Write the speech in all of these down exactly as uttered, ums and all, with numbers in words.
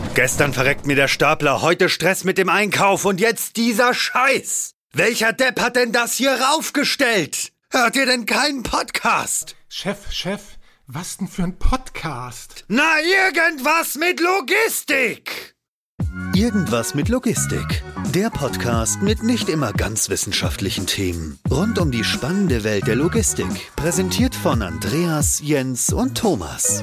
Gestern verreckt mir der Stapler, heute Stress mit dem Einkauf und jetzt dieser Scheiß. Welcher Depp hat denn das hier raufgestellt? Hört ihr denn keinen Podcast? Chef, Chef, was denn für ein Podcast? Na, irgendwas mit Logistik! Irgendwas mit Logistik. Der Podcast mit nicht immer ganz wissenschaftlichen Themen. Rund um die spannende Welt der Logistik. Präsentiert von Andreas, Jens und Thomas.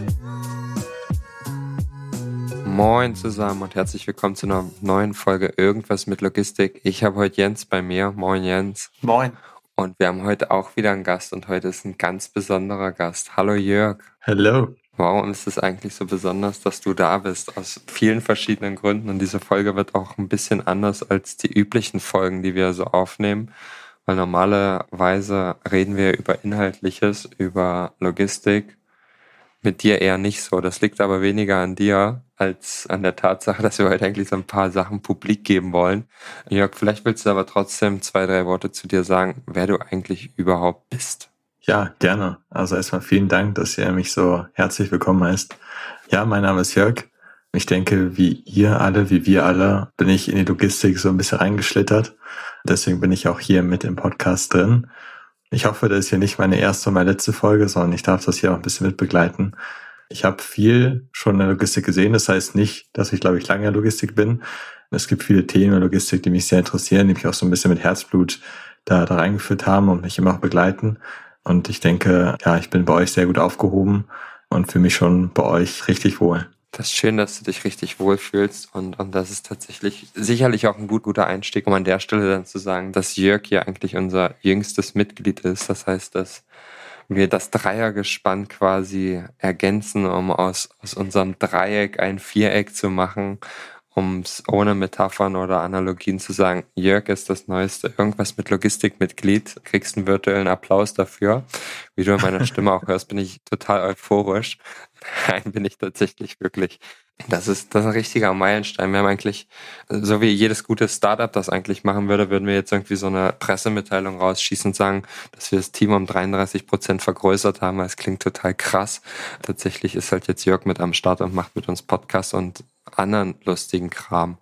Moin zusammen und herzlich willkommen zu einer neuen Folge Irgendwas mit Logistik. Ich habe heute Jens bei mir. Moin Jens. Moin. Und wir haben heute auch wieder einen Gast und heute ist ein ganz besonderer Gast. Hallo Jörg. Hallo. Warum ist es eigentlich so besonders, dass du da bist? Aus vielen verschiedenen Gründen. Und diese Folge wird auch ein bisschen anders als die üblichen Folgen, die wir so aufnehmen. Weil normalerweise reden wir über Inhaltliches, über Logistik. Mit dir eher nicht so. Das liegt aber weniger an dir als an der Tatsache, dass wir heute eigentlich so ein paar Sachen publik geben wollen. Jörg, vielleicht willst du aber trotzdem zwei, drei Worte zu dir sagen, wer du eigentlich überhaupt bist. Ja, gerne. Also erstmal vielen Dank, dass ihr mich so herzlich willkommen heißt. Ja, mein Name ist Jörg. Ich denke, wie ihr alle, wie wir alle, bin ich in die Logistik so ein bisschen reingeschlittert. Deswegen bin ich auch hier mit im Podcast drin. Ich hoffe, das ist hier nicht meine erste und meine letzte Folge, sondern ich darf das hier auch ein bisschen mit begleiten. Ich habe viel schon in der Logistik gesehen. Das heißt nicht, dass ich, glaube ich, lange in der Logistik bin. Es gibt viele Themen in der Logistik, die mich sehr interessieren, die mich auch so ein bisschen mit Herzblut da, da reingeführt haben und mich immer auch begleiten. Und ich denke, ja, ich bin bei euch sehr gut aufgehoben und fühle mich schon bei euch richtig wohl. Das ist schön, dass du dich richtig wohlfühlst und, und das ist tatsächlich sicherlich auch ein gut, guter Einstieg, um an der Stelle dann zu sagen, dass Jörg hier eigentlich unser jüngstes Mitglied ist. Das heißt, dass wir das Dreiergespann quasi ergänzen, um aus, aus unserem Dreieck ein Viereck zu machen, um es ohne Metaphern oder Analogien zu sagen, Jörg ist das neueste Irgendwas mit Logistikmitglied, kriegst einen virtuellen Applaus dafür. Wie du in meiner Stimme auch hörst, bin ich total euphorisch. Nein, bin ich tatsächlich wirklich. Das ist, das ist ein richtiger Meilenstein. Wir haben eigentlich, so wie jedes gute Startup das eigentlich machen würde, würden wir jetzt irgendwie so eine Pressemitteilung rausschießen und sagen, dass wir das Team um dreiunddreißig Prozent vergrößert haben, weil es klingt total krass. Tatsächlich ist halt jetzt Jörg mit am Start und macht mit uns Podcasts und anderen lustigen Kram.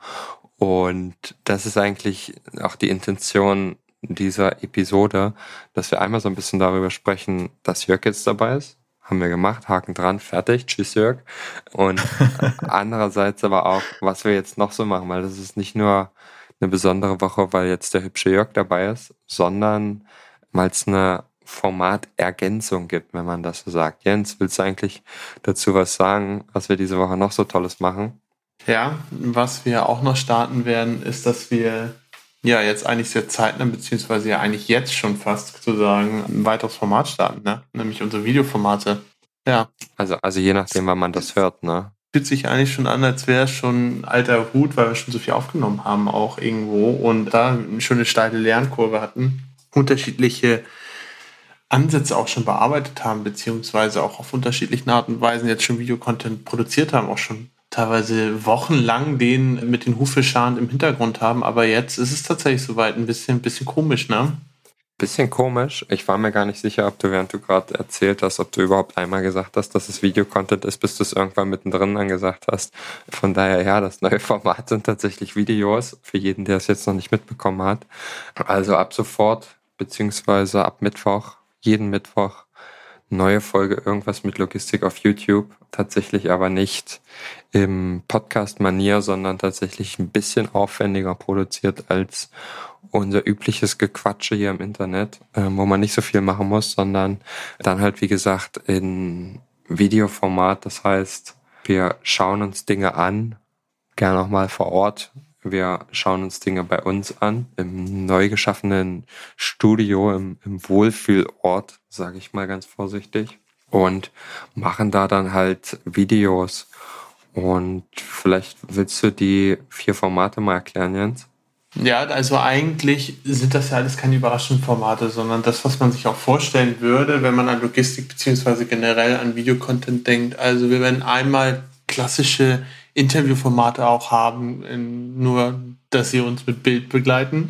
Und das ist eigentlich auch die Intention dieser Episode, dass wir einmal so ein bisschen darüber sprechen, dass Jörg jetzt dabei ist. Haben wir gemacht, Haken dran, fertig, tschüss Jörg. Und andererseits aber auch, was wir jetzt noch so machen, weil das ist nicht nur eine besondere Woche, weil jetzt der hübsche Jörg dabei ist, sondern weil es eine Formatergänzung gibt, wenn man das so sagt. Jens, willst du eigentlich dazu was sagen, was wir diese Woche noch so Tolles machen? Ja, was wir auch noch starten werden, ist, dass wir ja jetzt eigentlich sehr zeitnah, beziehungsweise ja eigentlich jetzt schon fast zu sagen, ein weiteres Format starten, ne? Nämlich unsere Videoformate. Ja. Also, also je nachdem, wann man das hört, ne? Fühlt sich eigentlich schon an, als wäre es schon ein alter Hut, weil wir schon so viel aufgenommen haben auch irgendwo und da eine schöne steile Lernkurve hatten, unterschiedliche Ansätze auch schon bearbeitet haben, beziehungsweise auch auf unterschiedlichen Arten und Weisen jetzt schon Videocontent produziert haben, auch schon teilweise wochenlang den mit den Hufescharen im Hintergrund haben, aber jetzt ist es tatsächlich soweit ein bisschen, bisschen komisch, ne? Bisschen komisch. Ich war mir gar nicht sicher, ob du, während du gerade erzählt hast, ob du überhaupt einmal gesagt hast, dass es Videocontent ist, bis du es irgendwann mittendrin dann gesagt hast. Von daher, ja, das neue Format sind tatsächlich Videos, für jeden, der es jetzt noch nicht mitbekommen hat. Also ab sofort, beziehungsweise ab Mittwoch, jeden Mittwoch, neue Folge Irgendwas mit Logistik auf YouTube. Tatsächlich aber nicht im Podcast-Manier, sondern tatsächlich ein bisschen aufwendiger produziert als unser übliches Gequatsche hier im Internet, äh, wo man nicht so viel machen muss, sondern dann halt, wie gesagt, in Videoformat. Das heißt, wir schauen uns Dinge an, gerne auch mal vor Ort. Wir schauen uns Dinge bei uns an, im neu geschaffenen Studio, im, im Wohlfühlort, sage ich mal ganz vorsichtig, und machen da dann halt Videos. Und vielleicht willst du die vier Formate mal erklären, Jens? Ja, also eigentlich sind das ja alles keine überraschenden Formate, sondern das, was man sich auch vorstellen würde, wenn man an Logistik beziehungsweise generell an Videocontent denkt. Also wir werden einmal klassische Interviewformate auch haben, nur dass sie uns mit Bild begleiten,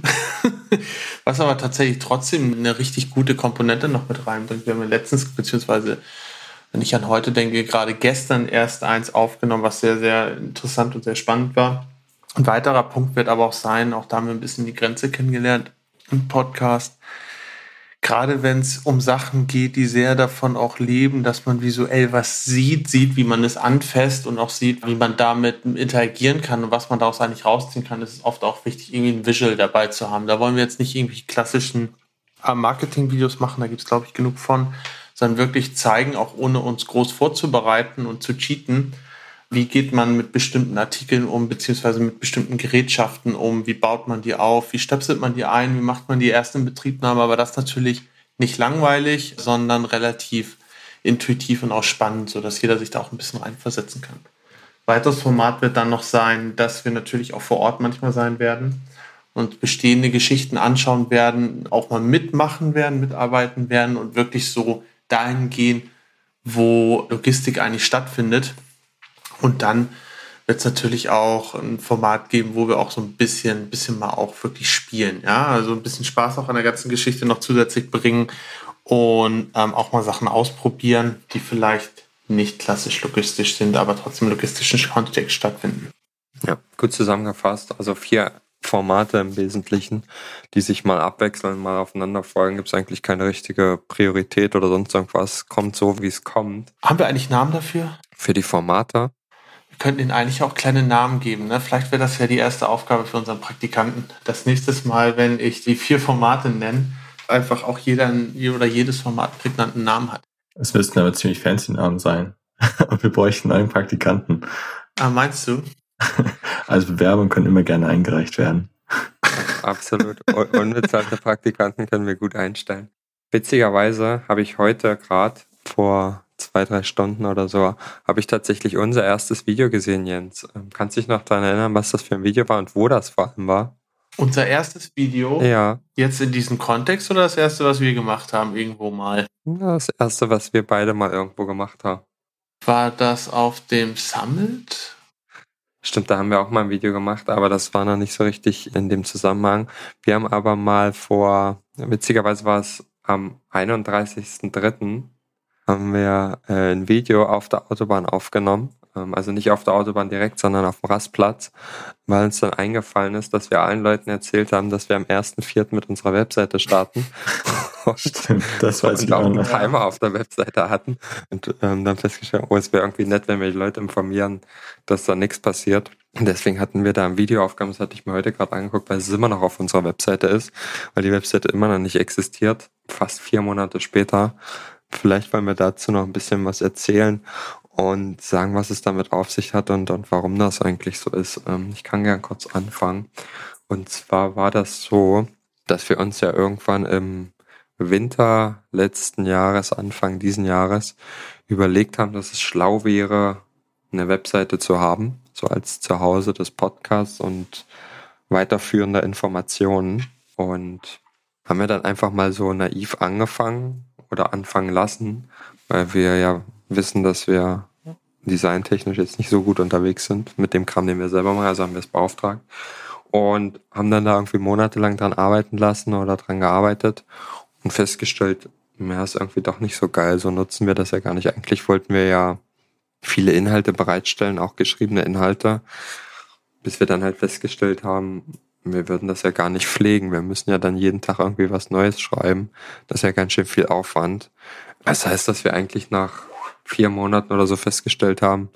was aber tatsächlich trotzdem eine richtig gute Komponente noch mit reinbringt. Wir haben ja letztens, beziehungsweise Wenn ich an heute denke, gerade gestern erst eins aufgenommen, was sehr, sehr interessant und sehr spannend war. Ein weiterer Punkt wird aber auch sein, auch da haben wir ein bisschen die Grenze kennengelernt im Podcast. Gerade wenn es um Sachen geht, die sehr davon auch leben, dass man visuell was sieht, sieht, wie man es anfasst und auch sieht, wie man damit interagieren kann und was man daraus eigentlich rausziehen kann, ist es oft auch wichtig, irgendwie ein Visual dabei zu haben. Da wollen wir jetzt nicht irgendwie klassischen Marketing-Videos machen, da gibt es, glaube ich, genug von, sondern wirklich zeigen, auch ohne uns groß vorzubereiten und zu cheaten, wie geht man mit bestimmten Artikeln um, beziehungsweise mit bestimmten Gerätschaften um, wie baut man die auf, wie stöpselt man die ein, wie macht man die erste Inbetriebnahme, aber das natürlich nicht langweilig, sondern relativ intuitiv und auch spannend, sodass jeder sich da auch ein bisschen reinversetzen kann. Weiteres Format wird dann noch sein, dass wir natürlich auch vor Ort manchmal sein werden und bestehende Geschichten anschauen werden, auch mal mitmachen werden, mitarbeiten werden und wirklich so dahin gehen, wo Logistik eigentlich stattfindet. Und dann wird es natürlich auch ein Format geben, wo wir auch so ein bisschen, bisschen mal auch wirklich spielen. Ja, also ein bisschen Spaß auch an der ganzen Geschichte noch zusätzlich bringen und ähm, auch mal Sachen ausprobieren, die vielleicht nicht klassisch logistisch sind, aber trotzdem im logistischen Kontext stattfinden. Ja, gut zusammengefasst. Also vier Formate im Wesentlichen, die sich mal abwechseln, mal aufeinander folgen. Gibt es eigentlich keine richtige Priorität oder sonst irgendwas. Kommt so, wie es kommt. Haben wir eigentlich Namen dafür? Für die Formate? Wir könnten ihnen eigentlich auch kleine Namen geben. Ne? Vielleicht wäre das ja die erste Aufgabe für unseren Praktikanten. Das nächste Mal, wenn ich die vier Formate nenne, einfach auch jeder oder jedes Format prägnanten Namen hat. Es müssten aber ziemlich fancy Namen sein. Und wir bräuchten einen Praktikanten. Ah, meinst du? Also Bewerbungen können immer gerne eingereicht werden. Absolut. Unbezahlte Praktikanten können wir gut einstellen. Witzigerweise habe ich heute gerade vor zwei, drei Stunden oder so, habe ich tatsächlich unser erstes Video gesehen, Jens. Kannst du dich noch daran erinnern, was das für ein Video war und wo das vor allem war? Unser erstes Video? Ja. Jetzt in diesem Kontext oder das erste, was wir gemacht haben, irgendwo mal? Das erste, was wir beide mal irgendwo gemacht haben. War das auf dem Summit? Stimmt, da haben wir auch mal ein Video gemacht, aber das war noch nicht so richtig in dem Zusammenhang. Wir haben aber mal vor, witzigerweise war es am einunddreißigsten dritten haben wir äh, ein Video auf der Autobahn aufgenommen. Ähm, also nicht auf der Autobahn direkt, sondern auf dem Rastplatz, weil uns dann eingefallen ist, dass wir allen Leuten erzählt haben, dass wir am ersten vierten mit unserer Webseite starten. Stimmt, das weiß und ich auch auch einen noch. Timer auf der Webseite hatten. Und ähm, dann festgestellt, oh, es wäre irgendwie nett, wenn wir die Leute informieren, dass da nichts passiert. Und deswegen hatten wir da ein Video aufgenommen, das hatte ich mir heute gerade angeguckt, weil es immer noch auf unserer Webseite ist, weil die Webseite immer noch nicht existiert, fast vier Monate später. Vielleicht wollen wir dazu noch ein bisschen was erzählen und sagen, was es damit auf sich hat und, und warum das eigentlich so ist. Ähm, ich kann gern kurz anfangen. Und zwar war das so, dass wir uns ja irgendwann im Winter letzten Jahres, Anfang diesen Jahres, überlegt haben, dass es schlau wäre, eine Webseite zu haben, so als Zuhause des Podcasts und weiterführender Informationen. Und haben wir dann einfach mal so naiv angefangen oder anfangen lassen, weil wir ja wissen, dass wir designtechnisch jetzt nicht so gut unterwegs sind mit dem Kram, den wir selber machen, also haben wir es beauftragt und haben dann da irgendwie monatelang dran arbeiten lassen oder dran gearbeitet und festgestellt, ja, ist irgendwie doch nicht so geil, so nutzen wir das ja gar nicht. Eigentlich wollten wir ja viele Inhalte bereitstellen, auch geschriebene Inhalte, bis wir dann halt festgestellt haben, wir würden das ja gar nicht pflegen. Wir müssen ja dann jeden Tag irgendwie was Neues schreiben. Das ist ja ganz schön viel Aufwand. Das heißt, dass wir eigentlich nach vier Monaten oder so festgestellt haben,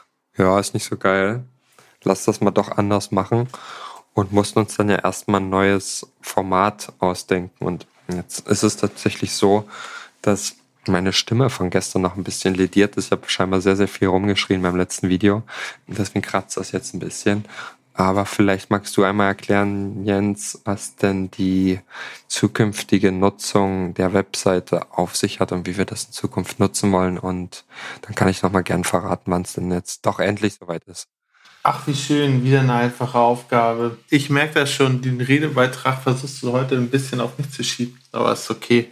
ja, ist nicht so geil. Lass das mal doch anders machen. Und mussten uns dann ja erstmal ein neues Format ausdenken. Und jetzt ist es tatsächlich so, dass meine Stimme von gestern noch ein bisschen lediert ist. Ich habe scheinbar sehr, sehr viel rumgeschrien beim letzten Video. Und deswegen kratzt das jetzt ein bisschen. Aber vielleicht magst du einmal erklären, Jens, was denn die zukünftige Nutzung der Webseite auf sich hat und wie wir das in Zukunft nutzen wollen. Und dann kann ich nochmal gern verraten, wann es denn jetzt doch endlich soweit ist. Ach, wie schön, wieder eine einfache Aufgabe. Ich merke das schon, den Redebeitrag versuchst du heute ein bisschen auf mich zu schieben, aber ist okay.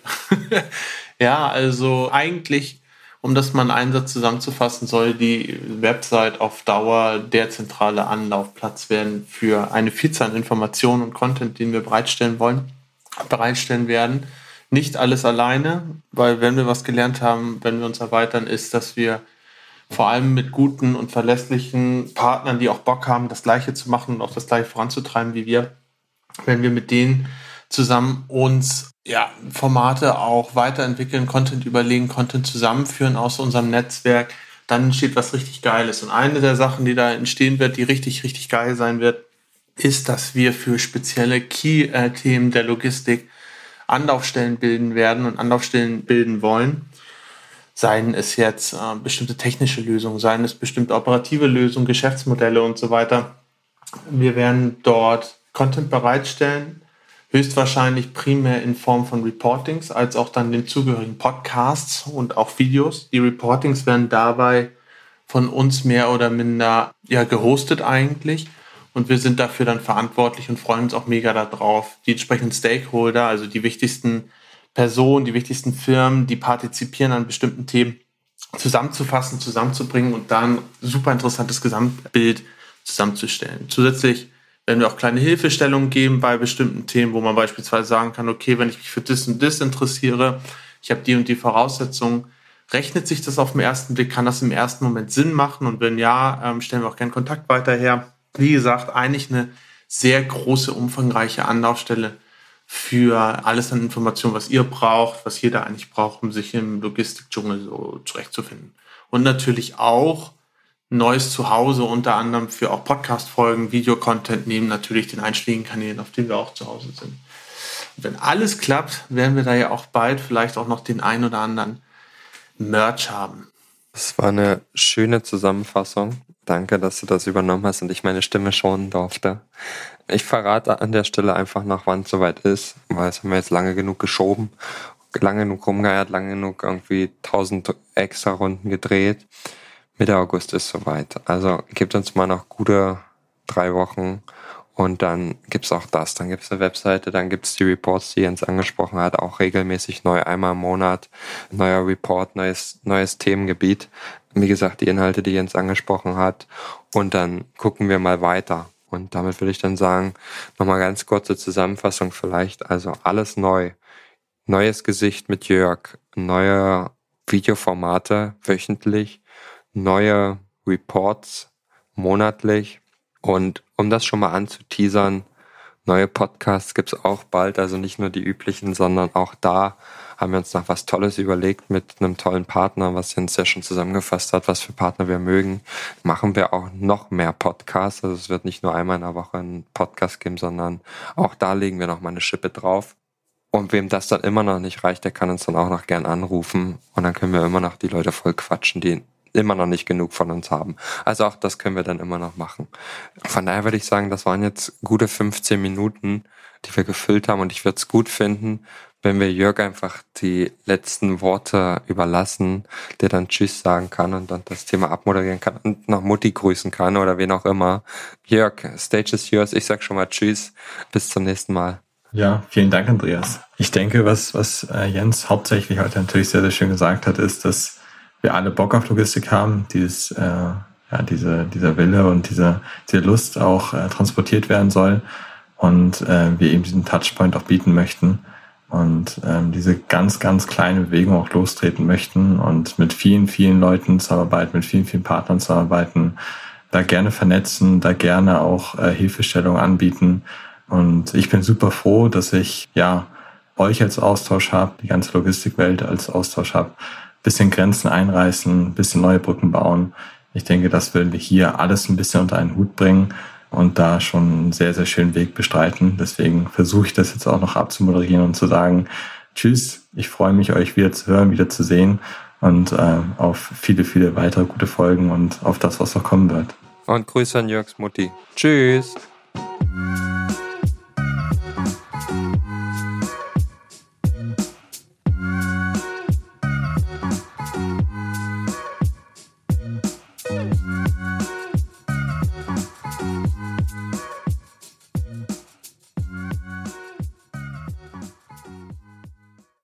Ja, also eigentlich, um das mal in einen Satz zusammenzufassen, soll die Website auf Dauer der zentrale Anlaufplatz werden für eine Vielzahl an Informationen und Content, den wir bereitstellen wollen, bereitstellen werden, nicht alles alleine, weil wenn wir was gelernt haben, wenn wir uns erweitern, ist, dass wir vor allem mit guten und verlässlichen Partnern, die auch Bock haben, das Gleiche zu machen und auch das Gleiche voranzutreiben wie wir, wenn wir mit denen zusammen uns ja, Formate auch weiterentwickeln, Content überlegen, Content zusammenführen aus unserem Netzwerk, dann entsteht was richtig Geiles. Und eine der Sachen, die da entstehen wird, die richtig, richtig geil sein wird, ist, dass wir für spezielle Key-Themen der Logistik Anlaufstellen bilden werden und Anlaufstellen bilden wollen. Seien es jetzt äh, bestimmte technische Lösungen, seien es bestimmte operative Lösungen, Geschäftsmodelle und so weiter. Wir werden dort Content bereitstellen, höchstwahrscheinlich primär in Form von Reportings, als auch dann den zugehörigen Podcasts und auch Videos. Die Reportings werden dabei von uns mehr oder minder ja, gehostet eigentlich. Und wir sind dafür dann verantwortlich und freuen uns auch mega darauf, die entsprechenden Stakeholder, also die wichtigsten Personen, die wichtigsten Firmen, die partizipieren an bestimmten Themen, zusammenzufassen, zusammenzubringen und dann ein super interessantes Gesamtbild zusammenzustellen. Zusätzlich werden wir auch kleine Hilfestellungen geben bei bestimmten Themen, wo man beispielsweise sagen kann, okay, wenn ich mich für das und das interessiere, ich habe die und die Voraussetzungen, rechnet sich das auf den ersten Blick, kann das im ersten Moment Sinn machen und wenn ja, stellen wir auch gerne Kontakt weiter her. Wie gesagt, eigentlich eine sehr große, umfangreiche Anlaufstelle für alles an Informationen, was ihr braucht, was jeder eigentlich braucht, um sich im Logistikdschungel so zurechtzufinden. Und natürlich auch neues Zuhause, unter anderem für auch Podcast-Folgen, Videocontent neben natürlich den einschlägigen Kanälen, auf denen wir auch zu Hause sind. Und wenn alles klappt, werden wir da ja auch bald vielleicht auch noch den ein oder anderen Merch haben. Das war eine schöne Zusammenfassung. Danke, dass du das übernommen hast und ich meine Stimme schonen durfte. Ich verrate an der Stelle einfach noch, wann es soweit ist, weil es haben wir jetzt lange genug geschoben, lange genug rumgeeiert, lange genug irgendwie tausend extra Runden gedreht. Mitte August ist soweit. Also gebt uns mal noch gute drei Wochen und dann gibt's auch das. Dann gibt's eine Webseite, dann gibt's die Reports, die Jens angesprochen hat, auch regelmäßig neu, einmal im Monat. Neuer Report, neues, neues Themengebiet. Wie gesagt, die Inhalte, die Jens angesprochen hat. Und dann gucken wir mal weiter. Und damit würde ich dann sagen, nochmal ganz kurze Zusammenfassung vielleicht. Also alles neu. Neues Gesicht mit Jörg. Neue Videoformate wöchentlich. Neue Reports monatlich. Und um das schon mal anzuteasern, neue Podcasts gibt's auch bald. Also nicht nur die üblichen, sondern auch da haben wir uns noch was Tolles überlegt mit einem tollen Partner, was Jens ja schon zusammengefasst hat, was für Partner wir mögen. Machen wir auch noch mehr Podcasts. Also es wird nicht nur einmal in der Woche einen Podcast geben, sondern auch da legen wir noch mal eine Schippe drauf. Und wem das dann immer noch nicht reicht, der kann uns dann auch noch gern anrufen. Und dann können wir immer noch die Leute voll quatschen, die immer noch nicht genug von uns haben. Also auch das können wir dann immer noch machen. Von daher würde ich sagen, das waren jetzt gute fünfzehn Minuten, die wir gefüllt haben. Und ich würde es gut finden, wenn wir Jörg einfach die letzten Worte überlassen, der dann Tschüss sagen kann und dann das Thema abmoderieren kann und noch Mutti grüßen kann oder wen auch immer. Jörg, stage is yours. Ich sag schon mal Tschüss. Bis zum nächsten Mal. Ja, vielen Dank, Andreas. Ich denke, was, was äh, Jens hauptsächlich heute natürlich sehr, sehr schön gesagt hat, ist, dass wir alle Bock auf Logistik haben, dieses, äh, ja, diese, dieser Wille und diese, diese Lust auch äh, transportiert werden soll und äh, wir eben diesen Touchpoint auch bieten möchten und ähm, diese ganz, ganz kleine Bewegung auch lostreten möchten und mit vielen, vielen Leuten zusammenarbeiten, mit vielen, vielen Partnern zusammenarbeiten, da gerne vernetzen, da gerne auch äh, Hilfestellung anbieten. Und ich bin super froh, dass ich ja euch als Austausch habe, die ganze Logistikwelt als Austausch habe, bisschen Grenzen einreißen, bisschen neue Brücken bauen. Ich denke, das werden wir hier alles ein bisschen unter einen Hut bringen und da schon einen sehr, sehr schönen Weg bestreiten. Deswegen versuche ich das jetzt auch noch abzumoderieren und zu sagen, tschüss, ich freue mich, euch wieder zu hören, wieder zu sehen und äh, auf viele, viele weitere gute Folgen und auf das, was noch kommen wird. Und Grüße an Jörgs Mutti. Tschüss. Thank you.